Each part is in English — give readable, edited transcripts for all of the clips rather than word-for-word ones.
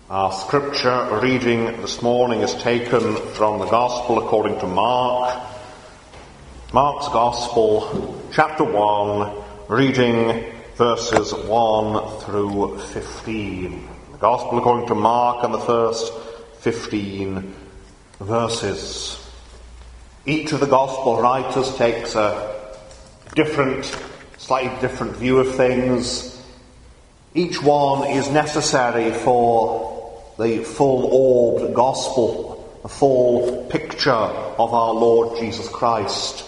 Our scripture reading this morning is taken from the Gospel according to Mark. Mark's Gospel, chapter 1, reading verses 1 through 15. The Gospel according to Mark and the first 15 verses. Each of the Gospel writers takes a slightly different view of things. Each one is necessary for the full-orbed gospel, a full picture of our Lord Jesus Christ.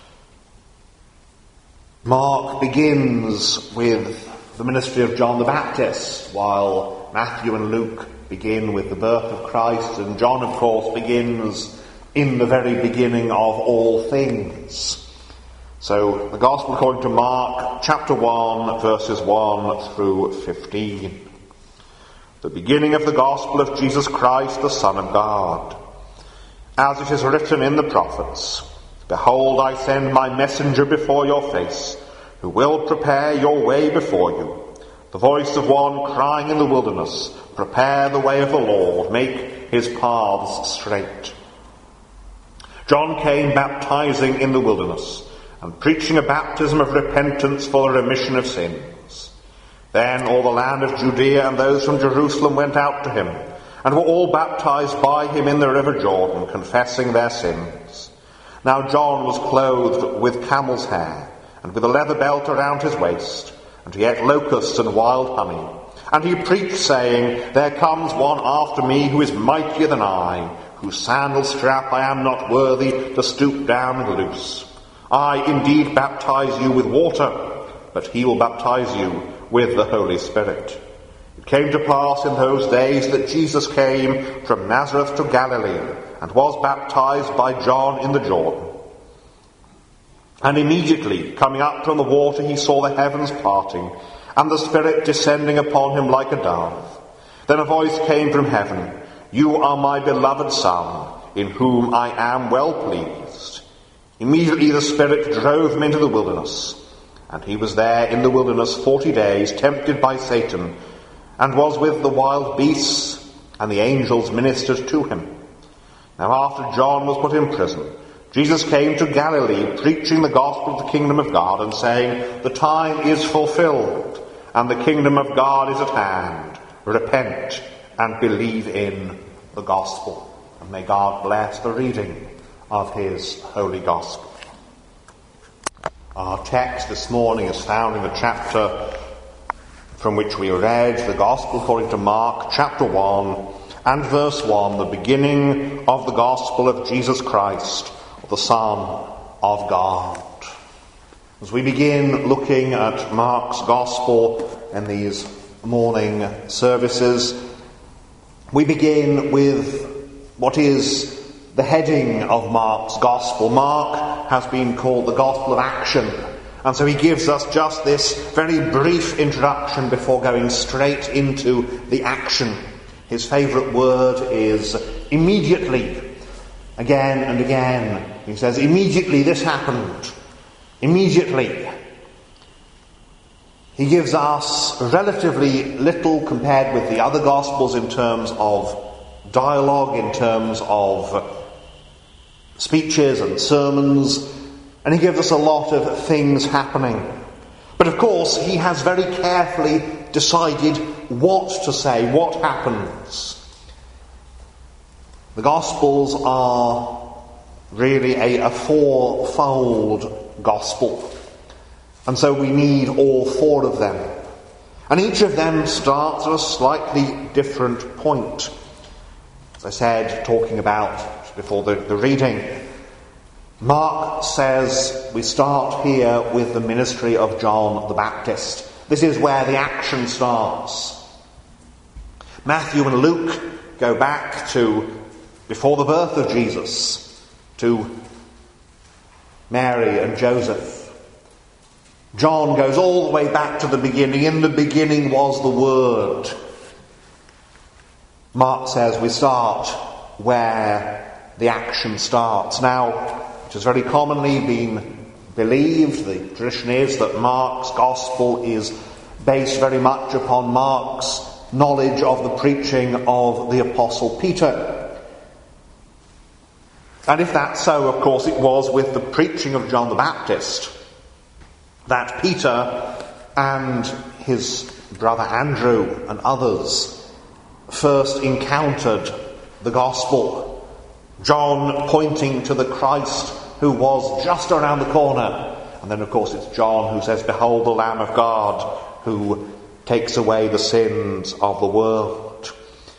Mark begins with the ministry of John the Baptist, while Matthew and Luke begin with the birth of Christ, and John, of course, begins in the very beginning of all things. So, the Gospel according to Mark, chapter 1, verses 1 through 15. The beginning of the Gospel of Jesus Christ, the Son of God. As it is written in the prophets, "Behold, I send my messenger before your face, who will prepare your way before you. The voice of one crying in the wilderness, prepare the way of the Lord, make his paths straight." John came baptizing in the wilderness, and preaching a baptism of repentance for the remission of sins. Then all the land of Judea and those from Jerusalem went out to him, and were all baptized by him in the river Jordan, confessing their sins. Now John was clothed with camel's hair, and with a leather belt around his waist, and he ate locusts and wild honey. And he preached, saying, "There comes one after me who is mightier than I, whose sandal strap I am not worthy to stoop down and loose. I indeed baptize you with water, but he will baptize you with the Holy Spirit." It came to pass in those days that Jesus came from Nazareth to Galilee, and was baptized by John in the Jordan. And immediately, coming up from the water, he saw the heavens parting, and the Spirit descending upon him like a dove. Then a voice came from heaven, "You are my beloved Son, in whom I am well pleased." Immediately the Spirit drove him into the wilderness, and he was there in the wilderness 40 days, tempted by Satan, and was with the wild beasts, and the angels ministered to him. Now after John was put in prison, Jesus came to Galilee, preaching the gospel of the kingdom of God, and saying, "The time is fulfilled, and the kingdom of God is at hand. Repent and believe in the gospel." And may God bless the reading of his holy gospel. Our text this morning is found in the chapter from which we read, the Gospel according to Mark, chapter 1, and verse 1, the beginning of the gospel of Jesus Christ, the Son of God. As we begin looking at Mark's Gospel in these morning services, we begin with what is the heading of Mark's Gospel. Mark has been called the Gospel of Action, and so he gives us just this very brief introduction before going straight into the action. His favourite word is immediately. Again and again he says, immediately this happened. Immediately. He gives us relatively little compared with the other Gospels in terms of dialogue, in terms of speeches and sermons, and he gives us a lot of things happening. But of course, he has very carefully decided what to say, what happens. The Gospels are really a fourfold gospel, and so we need all four of them. And each of them starts at a slightly different point. As I said, talking about before the reading, Mark says we start here with the ministry of John the Baptist. This is where the action starts. Matthew and Luke go back to before the birth of Jesus, to Mary and Joseph. John goes all the way back to the beginning. In the beginning was the Word. Mark says we start where the action starts. Now, it has very commonly been believed, the tradition is, that Mark's Gospel is based very much upon Mark's knowledge of the preaching of the Apostle Peter. And if that's so, of course, it was with the preaching of John the Baptist that Peter and his brother Andrew and others first encountered the gospel. John pointing to the Christ who was just around the corner. And then, of course, it's John who says, "Behold the Lamb of God who takes away the sins of the world."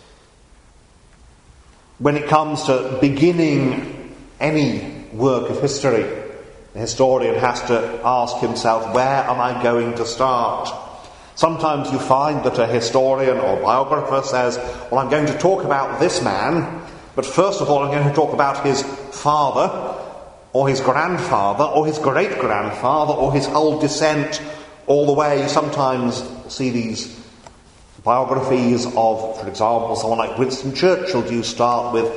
When it comes to beginning any work of history, the historian has to ask himself, where am I going to start? Sometimes you find that a historian or biographer says, well, I'm going to talk about this man, but first of all I'm going to talk about his father, or his grandfather, or his great-grandfather, or his whole descent all the way. You sometimes see these biographies of, for example, someone like Winston Churchill. Do you start with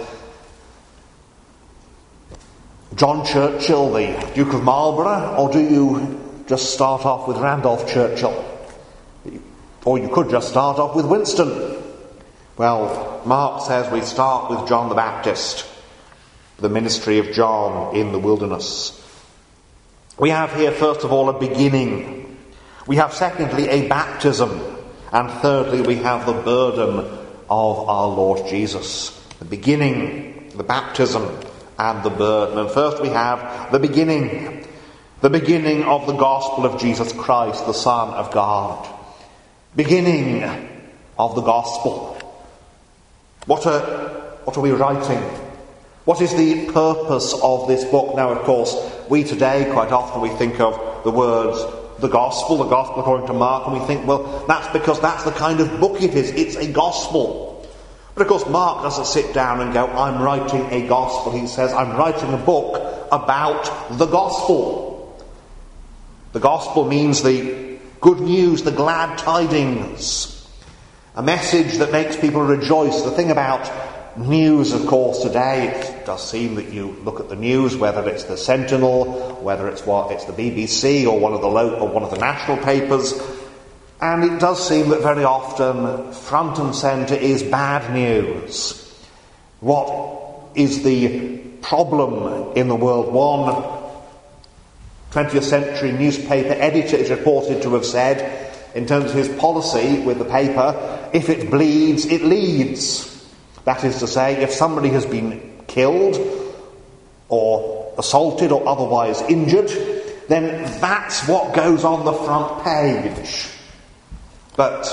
John Churchill, the Duke of Marlborough, or do you just start off with Randolph Churchill? Or you could just start off with Winston. Well, Mark says we start with John the Baptist, the ministry of John in the wilderness. We have here, first of all, a beginning. We have, secondly, a baptism. And thirdly, we have the burden of our Lord Jesus. The beginning, the baptism, and the burden. And first we have the beginning of the gospel of Jesus Christ, the Son of God. Beginning of the gospel. What are we writing? What is the purpose of this book? Now, of course, we today, quite often, we think of the words, the gospel according to Mark, and we think, well, that's because that's the kind of book it is. It's a gospel. But of course, Mark doesn't sit down and go, I'm writing a gospel. He says, I'm writing a book about the gospel. The gospel means the good news, the glad tidings. A message that makes people rejoice. The thing about news, of course, today, it does seem that you look at the news, whether it's the Sentinel, whether it's the BBC or one of the national papers, and it does seem that very often front and centre is bad news. What is the problem in the world? One 20th century newspaper editor is reported to have said, in terms of his policy with the paper, if it bleeds, it leads. That is to say, if somebody has been killed or assaulted or otherwise injured, then that's what goes on the front page. But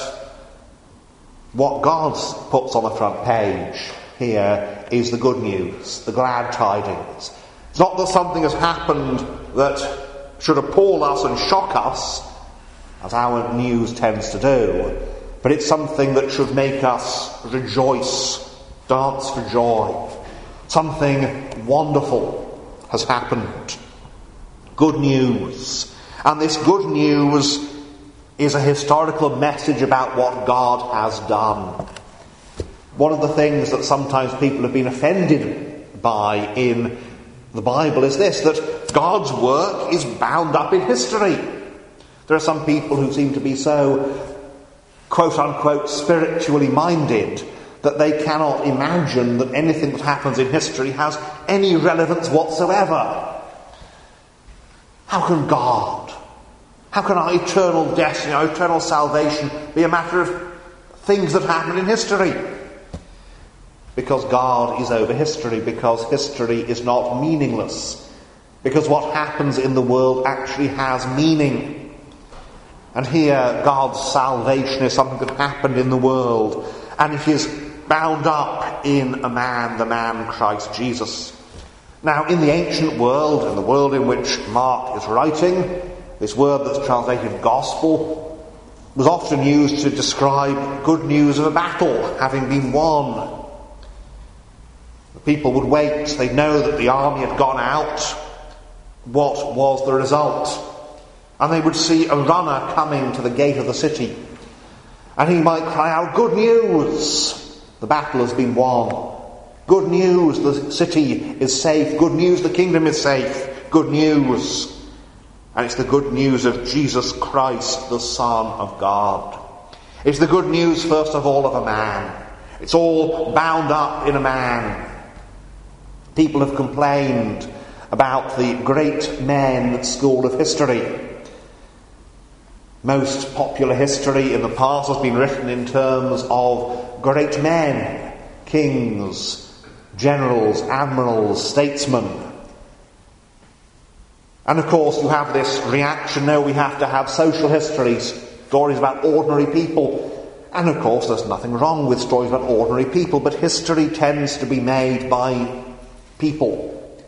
what God puts on the front page here is the good news, the glad tidings. It's not that something has happened that should appall us and shock us, as our news tends to do, but it's something that should make us rejoice, dance for joy. Something wonderful has happened. Good news. And this good news is a historical message about what God has done. One of the things that sometimes people have been offended by in the Bible is this, that God's work is bound up in history. There are some people who seem to be so, quote-unquote, spiritually minded that they cannot imagine that anything that happens in history has any relevance whatsoever. How can our eternal destiny, our eternal salvation be a matter of things that happen in history? Because God is over history, because history is not meaningless, because what happens in the world actually has meaning. And here, God's salvation is something that happened in the world, and it is bound up in a man, the man Christ Jesus. Now, in the ancient world, in the world in which Mark is writing, this word that's translated gospel was often used to describe good news of a battle having been won. The people would wait, they'd know that the army had gone out. What was the result? And they would see a runner coming to the gate of the city. And he might cry out, good news! The battle has been won. Good news, the city is safe. Good news, the kingdom is safe. Good news. And it's the good news of Jesus Christ, the Son of God. It's the good news, first of all, of a man. It's all bound up in a man. People have complained about the great men school of history. Most popular history in the past has been written in terms of great men, kings, generals, admirals, statesmen. And of course you have this reaction, no, we have to have social history, stories about ordinary people. And of course there's nothing wrong with stories about ordinary people, but history tends to be made by people.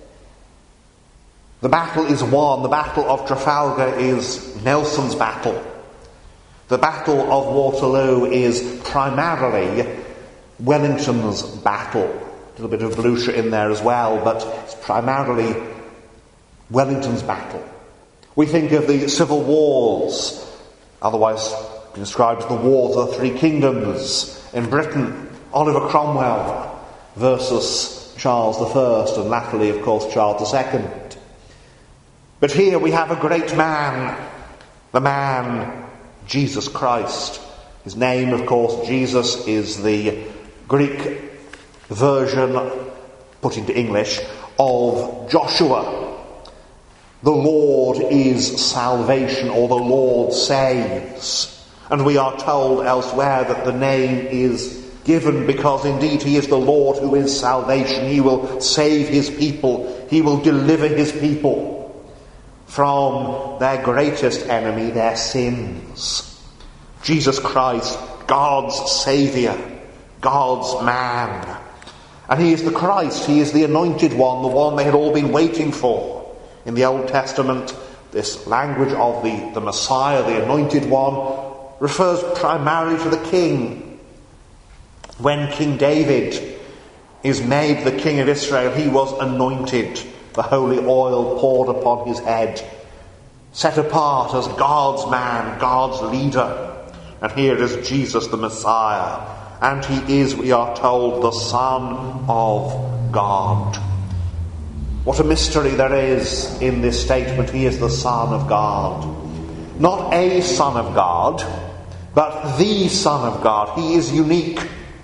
The battle is won. The Battle of Trafalgar is Nelson's battle. The Battle of Waterloo is primarily Wellington's battle. A little bit of Blucher in there as well, but it's primarily Wellington's battle. We think of the civil wars, otherwise described as the Wars of the Three Kingdoms in Britain. Oliver Cromwell versus Charles I, and latterly, of course, Charles II. But here we have a great man, the man Jesus Christ. His name, of course, Jesus, is the Greek version, put into English, of Joshua. The Lord is salvation, or the Lord saves. And we are told elsewhere that the name is given because indeed he is the Lord who is salvation. He will save his people. He will deliver his people from their greatest enemy, their sins. Jesus Christ, God's Saviour, God's man. And he is the Christ, he is the anointed one, the one they had all been waiting for. In the Old Testament, this language of the Messiah, the anointed one, refers primarily to the king. When King David is made the king of Israel, he was anointed, the holy oil poured upon his head, set apart as God's man, God's leader. And here is Jesus the Messiah. And he is, we are told, the Son of God. What a mystery there is in this statement. He is the Son of God. Not a Son of God, but the Son of God. He is unique.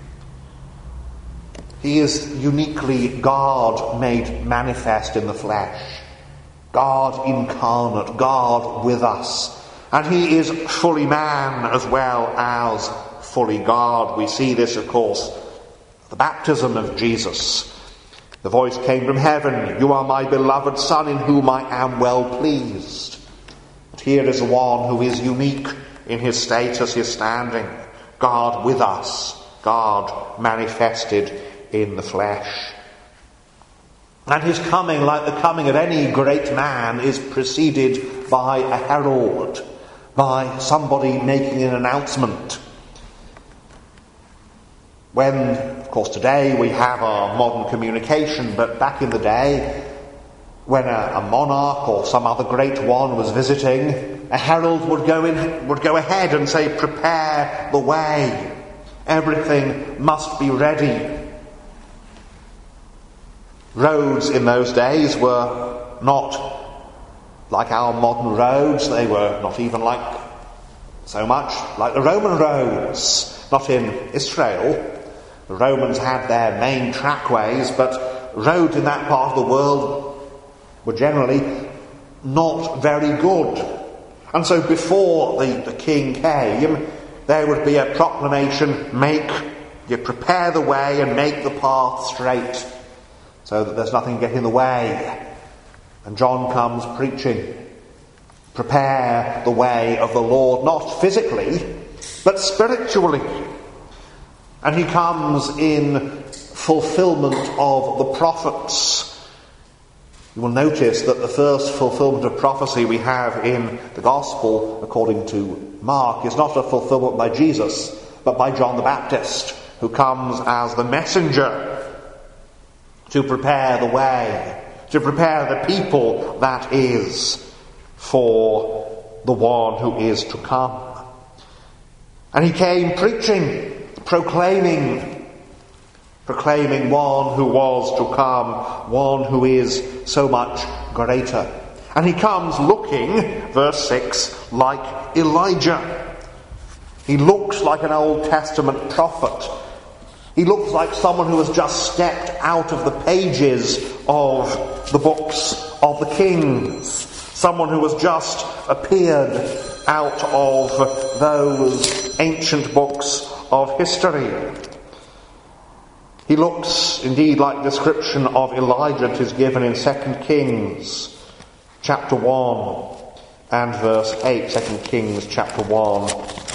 He is uniquely God made manifest in the flesh. God incarnate, God with us. And he is fully man as well as fully God. We see this, of course, the baptism of Jesus. The voice came from heaven, "You are my beloved Son, in whom I am well pleased." But here is one who is unique in his status, his standing. God with us, God manifested in the flesh. And his coming, like the coming of any great man, is preceded by a herald, by somebody making an announcement. When, of course, today we have our modern communication, but back in the day, when a monarch or some other great one was visiting, a herald would go ahead and say, "Prepare the way. Everything must be ready." Roads in those days were not like our modern roads. They were not even so much like the Roman roads. Not in Israel. The Romans had their main trackways, but roads in that part of the world were generally not very good. And so before the king came, there would be a proclamation, prepare the way and make the path straight, so that there's nothing getting in the way. And John comes preaching, prepare the way of the Lord, not physically, but spiritually. And he comes in fulfillment of the prophets. You will notice that the first fulfillment of prophecy we have in the Gospel, according to Mark, is not a fulfillment by Jesus, but by John the Baptist, who comes as the messenger to prepare the way, to prepare the people, that is, for the one who is to come. And he came preaching, proclaiming one who was to come, one who is so much greater. And he comes looking, verse 6, like Elijah. He looks like an Old Testament prophet. He looks like someone who has just stepped out of the pages of the books of the Kings. Someone who has just appeared out of those ancient books of history. He looks indeed like the description of Elijah that is given in 2 Kings chapter 1 and verse 8. 2 Kings chapter 1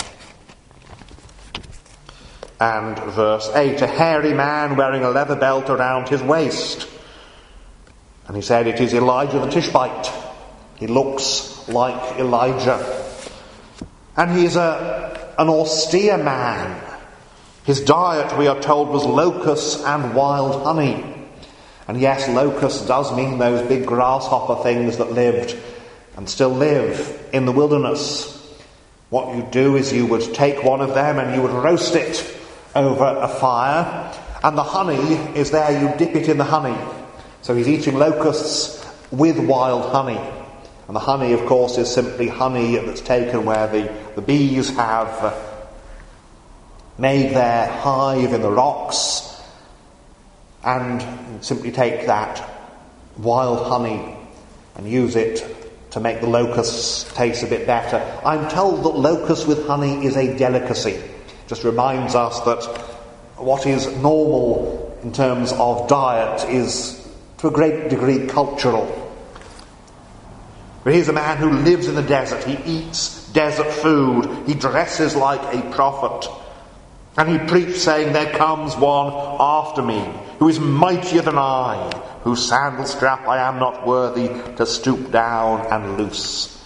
and verse 8. A hairy man wearing a leather belt around his waist. And he said, it is Elijah the Tishbite. He looks like Elijah. And he is an austere man. His diet, we are told, was locusts and wild honey. And yes, locusts does mean those big grasshopper things that lived and still live in the wilderness. What you do is you would take one of them and you would roast it over a fire. And the honey is there, you dip it in the honey. So he's eating locusts with wild honey. And the honey, of course, is simply honey that's taken where the bees have made their hive in the rocks, and simply take that wild honey and use it to make the locusts taste a bit better. I'm told that locust with honey is a delicacy. Just reminds us that what is normal in terms of diet is to a great degree cultural. But here's a man who lives in the desert. He eats desert food. He dresses like a prophet. And he preached, saying, there comes one after me, who is mightier than I, whose sandal strap I am not worthy to stoop down and loose.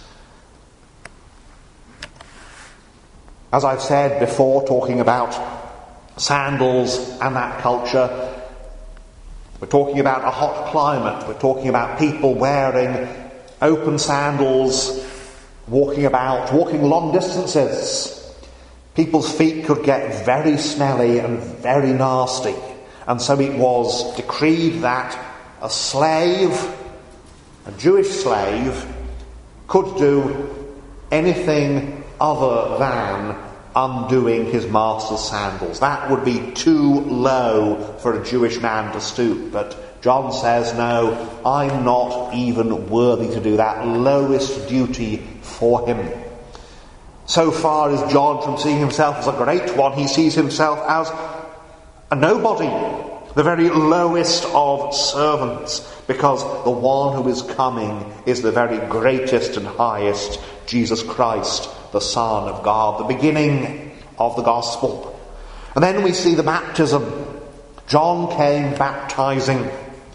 As I've said before, talking about sandals and that culture, we're talking about a hot climate. We're talking about people wearing open sandals, walking long distances. People's feet could get very smelly and very nasty. And so it was decreed that a slave, a Jewish slave, could do anything other than undoing his master's sandals. That would be too low for a Jewish man to stoop. But John says, no, I'm not even worthy to do that. Lowest duty for him. So far is John from seeing himself as a great one, he sees himself as a nobody, the very lowest of servants, because the one who is coming is the very greatest and highest, Jesus Christ, the Son of God, the beginning of the gospel. And then we see the baptism. John came baptizing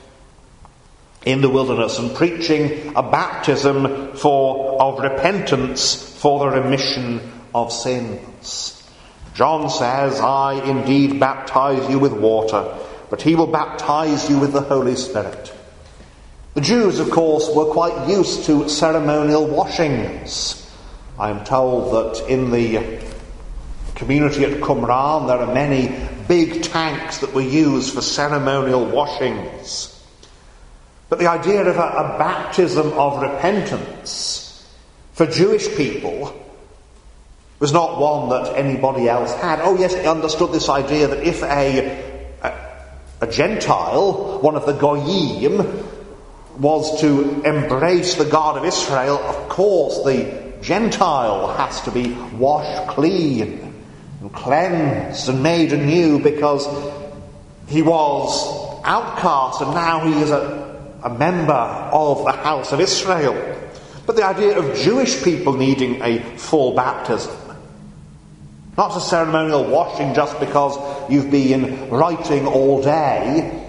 in the wilderness and preaching a baptism of repentance for the remission of sins. John says, I indeed baptize you with water, but he will baptize you with the Holy Spirit. The Jews, of course, were quite used to ceremonial washings. I am told that in the community at Qumran there are many big tanks that were used for ceremonial washings. But the idea of a baptism of repentance for Jewish people was not one that anybody else had. Oh yes, they understood this idea that if a Gentile, one of the Goyim, was to embrace the God of Israel, of course the Gentile has to be washed clean and cleansed and made anew, because he was outcast and now he is a member of the house of Israel. But the idea of Jewish people needing a full baptism, not a ceremonial washing just because you've been writing all day,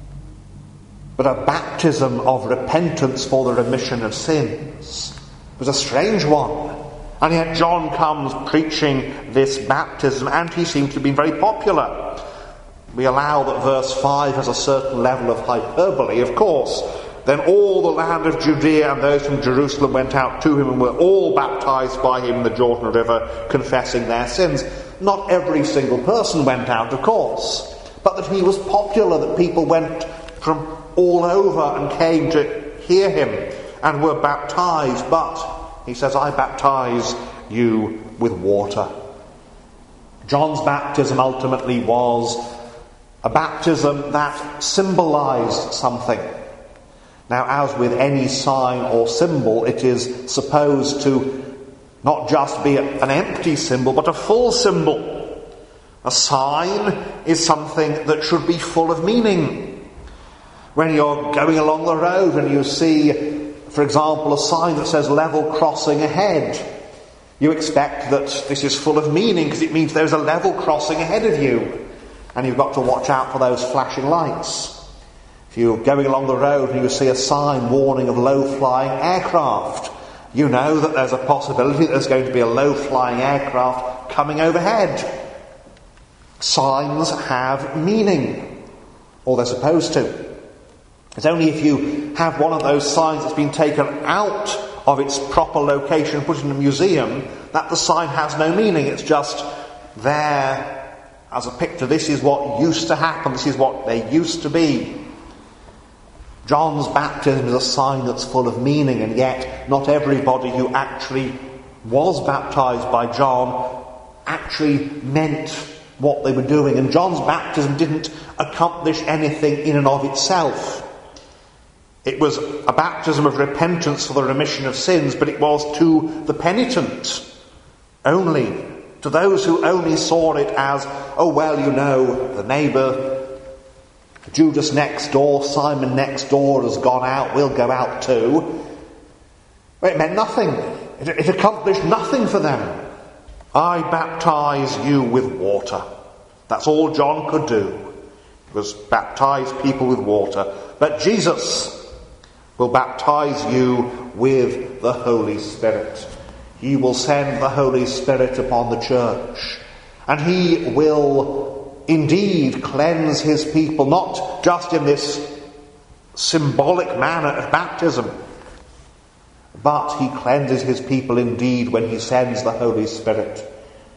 but a baptism of repentance for the remission of sins, was a strange one. And yet John comes preaching this baptism, and he seems to be very popular. We allow that verse 5 has a certain level of hyperbole, of course. Then all the land of Judea and those from Jerusalem went out to him and were all baptized by him in the Jordan River, confessing their sins. Not every single person went out, of course, but that he was popular, that people went from all over and came to hear him and were baptized. But he says, I baptize you with water. John's baptism ultimately was a baptism that symbolized something. Now, as with any sign or symbol, it is supposed to not just be an empty symbol, but a full symbol. A sign is something that should be full of meaning. When you're going along the road and you see, for example, a sign that says level crossing ahead, you expect that this is full of meaning because it means there's a level crossing ahead of you. And you've got to watch out for those flashing lights. If you're going along the road and you see a sign warning of low-flying aircraft, you know that there's a possibility that there's going to be a low-flying aircraft coming overhead. Signs have meaning, or they're supposed to. It's only if you have one of those signs that's been taken out of its proper location and put in a museum that the sign has no meaning. It's just there as a picture. This is what used to happen. This is what they used to be. John's baptism is a sign that's full of meaning, and yet not everybody who actually was baptized by John actually meant what they were doing. And John's baptism didn't accomplish anything in and of itself. It was a baptism of repentance for the remission of sins, but it was to the penitent only, to those who only saw it as, oh well, you know, the neighbour, Judas next door, Simon next door has gone out, we'll go out too. It meant nothing. It accomplished nothing for them. I baptize you with water. That's all John could do, was baptize people with water. But Jesus will baptize you with the Holy Spirit. He will send the Holy Spirit upon the church, and he will indeed cleanse his people, not just in this symbolic manner of baptism, but he cleanses his people indeed when he sends the Holy Spirit.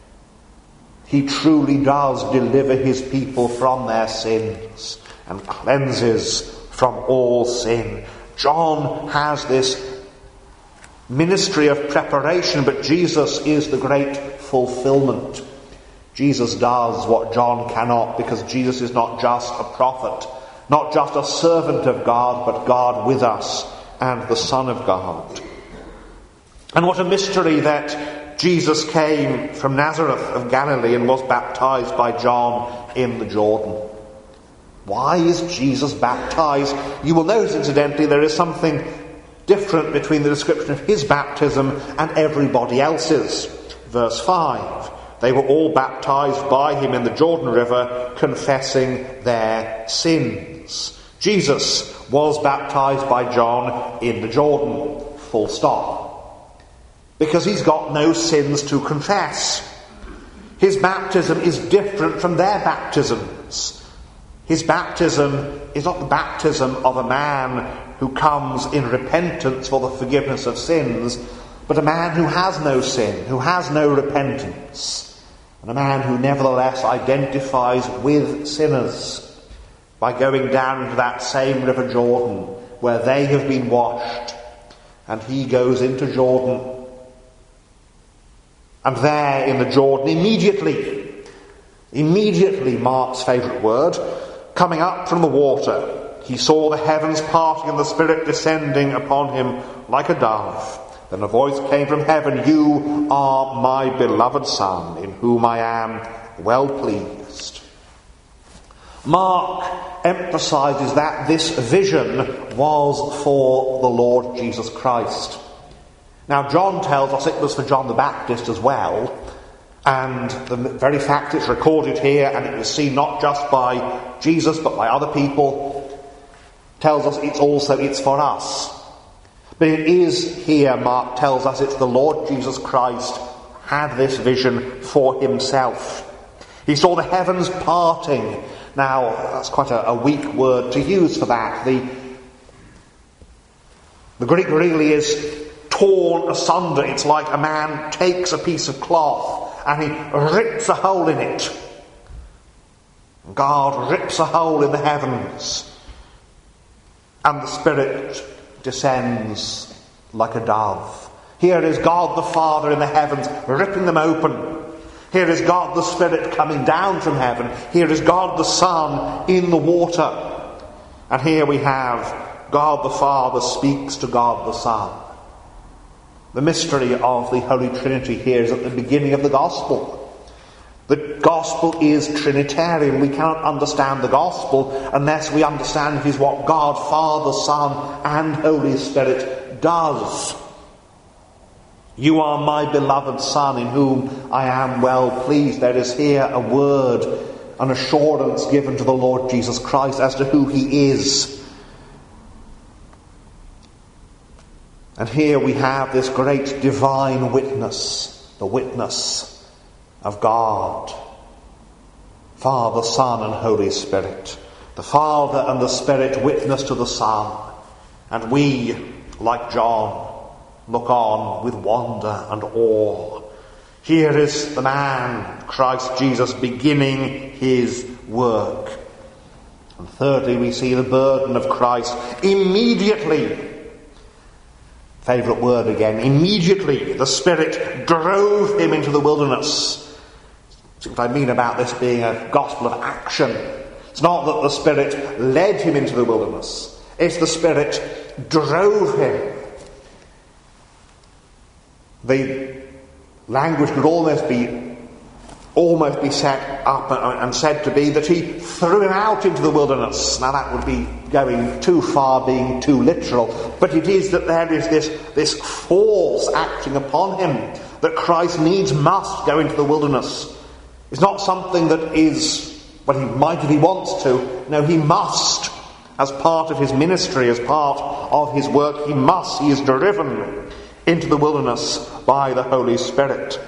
He truly does deliver his people from their sins and cleanses from all sin. John has this ministry of preparation, but Jesus is the great fulfillment. Jesus does what John cannot, because Jesus is not just a prophet, not just a servant of God, but God with us and the Son of God. And what a mystery that Jesus came from Nazareth of Galilee and was baptized by John in the Jordan. Why is Jesus baptized? You will notice, incidentally, there is something different between the description of his baptism and everybody else's. Verse 5. They were all baptized by him in the Jordan River, confessing their sins. Jesus was baptized by John in the Jordan, full stop. Because he's got no sins to confess. His baptism is different from their baptisms. His baptism is not the baptism of a man who comes in repentance for the forgiveness of sins, but a man who has no sin, who has no repentance. And a man who nevertheless identifies with sinners by going down into that same River Jordan where they have been washed, and he goes into Jordan. And there in the Jordan, immediately, Mark's favourite word, coming up from the water, he saw the heavens parting and the Spirit descending upon him like a dove. Then a voice came from heaven, "You are my beloved Son, in whom I am well pleased." Mark emphasises that this vision was for the Lord Jesus Christ. Now, John tells us it was for John the Baptist as well, and the very fact it's recorded here and it was seen not just by Jesus but by other people tells us it's for us. But it is here, Mark tells us, it's the Lord Jesus Christ had this vision for himself. He saw the heavens parting. Now, that's quite a weak word to use for that. The Greek really is torn asunder. It's like a man takes a piece of cloth and he rips a hole in it. God rips a hole in the heavens, and the Spirit descends like a dove. Here is God the Father in the heavens, ripping them open. Here is God the Spirit coming down from heaven. Here is God the Son in the water. And here we have God the Father speaks to God the Son. The mystery of the Holy Trinity here is at the beginning of the Gospel. The Gospel is Trinitarian. We cannot understand the Gospel unless we understand it is what God, Father, Son, and Holy Spirit does. You are my beloved Son, in whom I am well pleased. There is here a word, an assurance given to the Lord Jesus Christ as to who he is. And here we have this great divine witness, the witness of God, Father, Son, and Holy Spirit. The Father and the Spirit witness to the Son, and we, like John, look on with wonder and awe. Here is the man, Christ Jesus, beginning his work. And thirdly, we see the burden of Christ immediately. Favourite word again. Immediately the Spirit drove him into the wilderness. See what I mean about this being a gospel of action. It's not that the Spirit led him into the wilderness. It's the Spirit drove him. The language could almost be set up and said to be that he threw him out into the wilderness. Now that would be going too far, being too literal. But it is that there is this force acting upon him, that Christ needs must go into the wilderness. It's not something that is, well, he might if he wants to. No, he must. As part of his ministry, as part of his work, he must. He is driven into the wilderness by the Holy Spirit.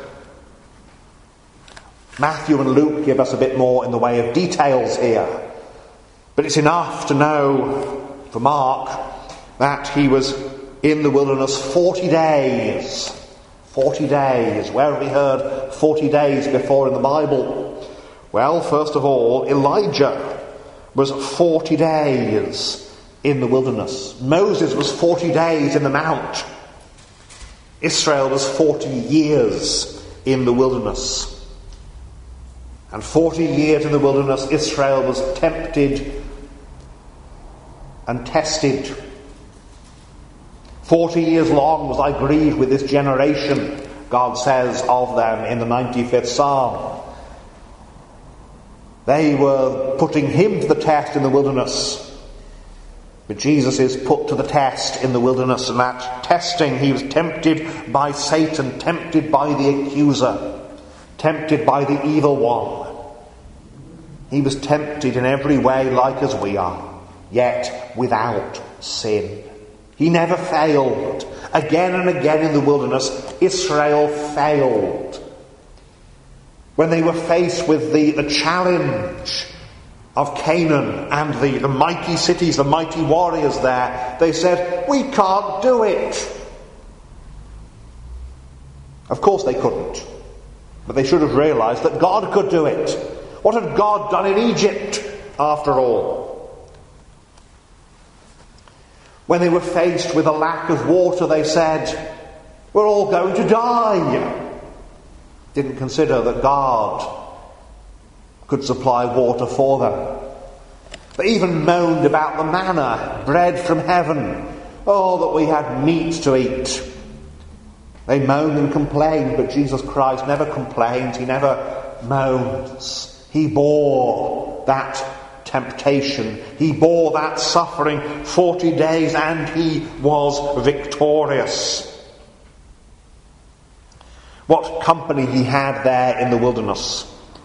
Matthew and Luke give us a bit more in the way of details here. But it's enough to know for Mark that he was in the wilderness 40 days. 40 days. Where have we heard 40 days before in the Bible? Well, first of all, Elijah was 40 days in the wilderness. Moses was 40 days in the mount. Israel was 40 years in the wilderness. And 40 years in the wilderness, Israel was tempted and tested. 40 years long was I grieved with this generation, God says of them in the 95th Psalm. They were putting him to the test in the wilderness. But Jesus is put to the test in the wilderness, and that testing, he was tempted by Satan, tempted by the accuser, tempted by the evil one. He was tempted in every way like as we are, yet without sin. He never failed. Again and again in the wilderness, Israel failed. When they were faced with the challenge of Canaan and the mighty cities, the mighty warriors there, they said, we can't do it. Of course they couldn't. But they should have realised that God could do it. What had God done in Egypt, after all? When they were faced with a lack of water, they said, we're all going to die. Didn't consider that God could supply water for them. They even moaned about the manna, bread from heaven. Oh, that we had meat to eat. They moaned and complained, but Jesus Christ never complains. He never moans. He bore that temptation. He bore that suffering 40 days, and he was victorious. What company he had there in the wilderness.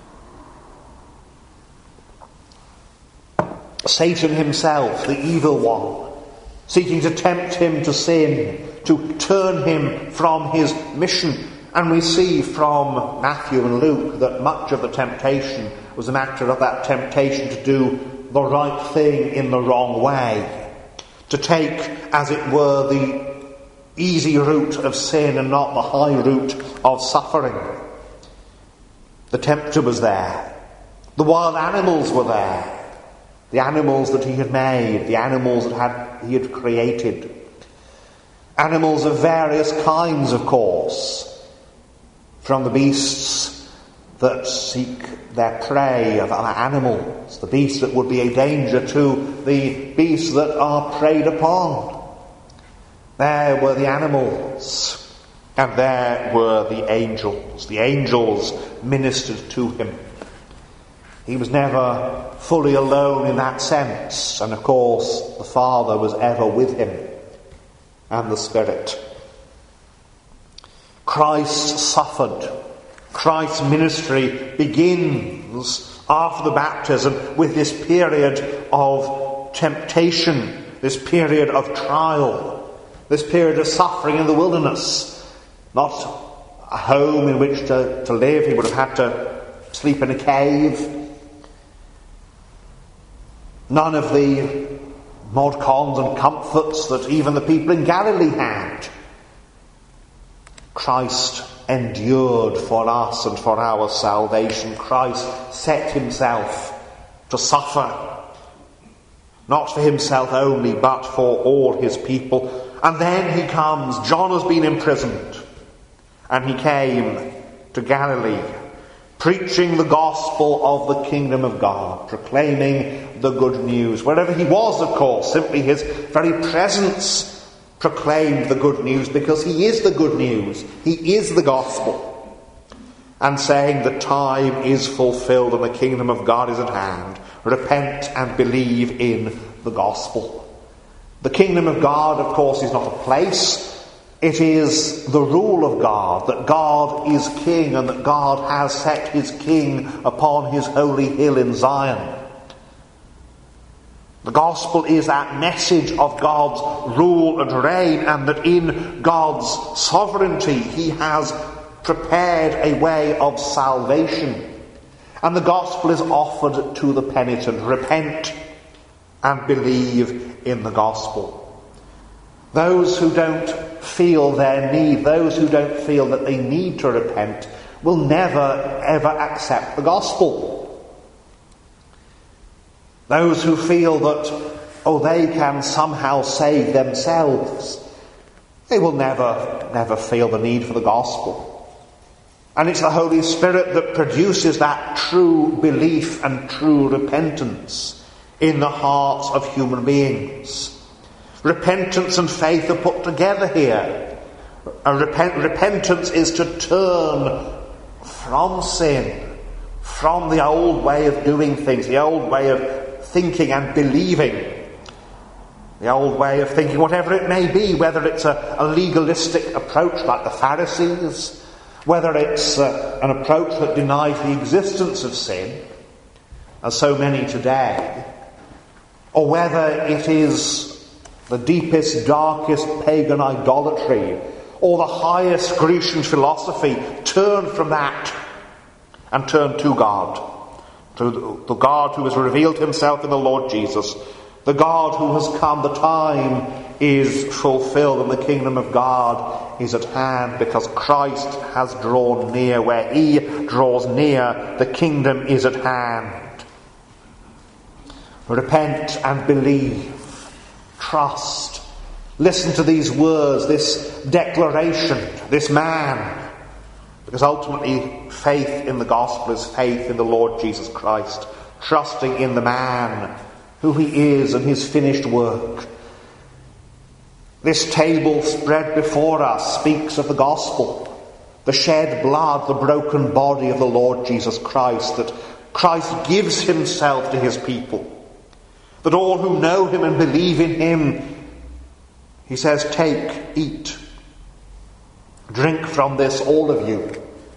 Satan himself, the evil one, seeking to tempt him to sin, to turn him from his mission. And we see from Matthew and Luke that much of the temptation was a matter of that temptation to do the right thing in the wrong way. To take, as it were, the easy route of sin and not the high route of suffering. The tempter was there. The wild animals were there. The animals that he had made, the animals that he had created. Animals of various kinds, of course. From the beasts that seek their prey of other animals, the beasts that would be a danger to the beasts that are preyed upon. There were the animals, and there were the angels. The angels ministered to him. He was never fully alone in that sense, and of course the Father was ever with him, and the Spirit. Christ suffered. Christ's ministry begins after the baptism with this period of temptation, this period of trial, this period of suffering in the wilderness. Not a home in which to live. He would have had to sleep in a cave. None of the mod cons and comforts that even the people in Galilee had. Christ endured for us and for our salvation. Christ set himself to suffer, not for himself only, but for all his people. And then he comes. John has been imprisoned, and he came to Galilee, preaching the gospel of the kingdom of God, proclaiming the good news. Wherever he was, of course, simply his very presence proclaimed the good news, because he is the good news. He is the gospel. And saying the time is fulfilled and the kingdom of God is at hand. Repent and believe in the gospel. The kingdom of God, of course, is not a place. It is the rule of God, that God is king and that God has set his king upon his holy hill in Zion. The gospel is that message of God's rule and reign, and that in God's sovereignty he has prepared a way of salvation. And the gospel is offered to the penitent. Repent and believe in the gospel. Those who don't feel their need, those who don't feel that they need to repent, will never ever accept the gospel. Those who feel that, they can somehow save themselves, they will never feel the need for the gospel. And it's the Holy Spirit that produces that true belief and true repentance in the hearts of human beings. Repentance and faith are put together here. Repentance is to turn from sin, from the old way of doing things, the old way of thinking and believing, the old way of thinking, whatever it may be, whether it's a legalistic approach like the Pharisees, whether it's an approach that denies the existence of sin, as so many today, or whether it is the deepest, darkest pagan idolatry, or the highest Grecian philosophy. Turn from that and turn to God. To the God who has revealed himself in the Lord Jesus, the God who has come. The time is fulfilled and the kingdom of God is at hand, because Christ has drawn near. Where he draws near, the kingdom is at hand. Repent and believe. Trust. Listen to these words, this declaration, this man. Because ultimately, faith in the gospel is faith in the Lord Jesus Christ, trusting in the man, who he is and his finished work. This table spread before us speaks of the gospel, the shed blood, the broken body of the Lord Jesus Christ, that Christ gives himself to his people, that all who know him and believe in him, he says, take, eat. Drink from this, all of you.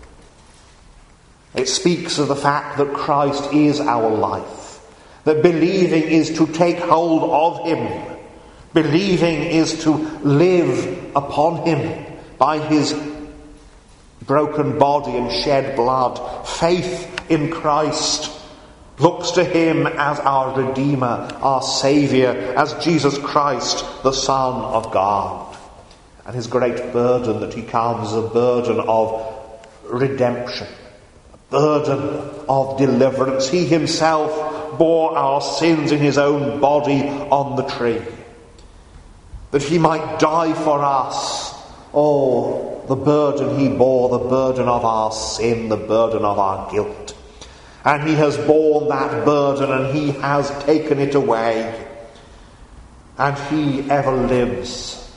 It speaks of the fact that Christ is our life. That believing is to take hold of him. Believing is to live upon him by his broken body and shed blood. Faith in Christ looks to him as our Redeemer, our Saviour, as Jesus Christ, the Son of God. And his great burden that he comes is a burden of redemption, a burden of deliverance. He himself bore our sins in his own body on the tree, that he might die for us, the burden he bore, the burden of our sin, the burden of our guilt. And he has borne that burden and he has taken it away. And he ever lives,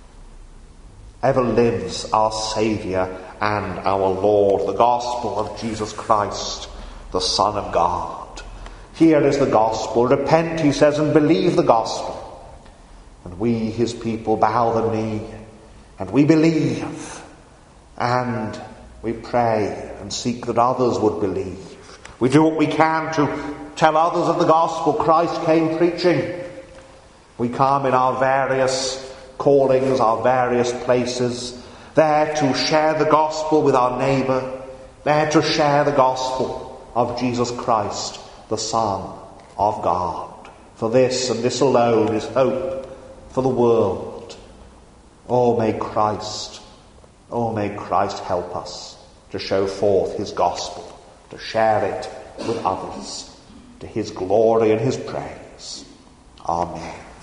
our Saviour and our Lord, the gospel of Jesus Christ, the Son of God. Here is the gospel. Repent, he says, and believe the gospel. And we, his people, bow the knee, and we believe, and we pray and seek that others would believe. We do what we can to tell others of the gospel Christ came preaching. We come in our various callings, our various places, there to share the gospel with our neighbour, there to share the gospel of Jesus Christ, the Son of God. For this and this alone is hope for the world. Oh, may Christ help us to show forth his gospel, to share it with others, to his glory and his praise. Amen.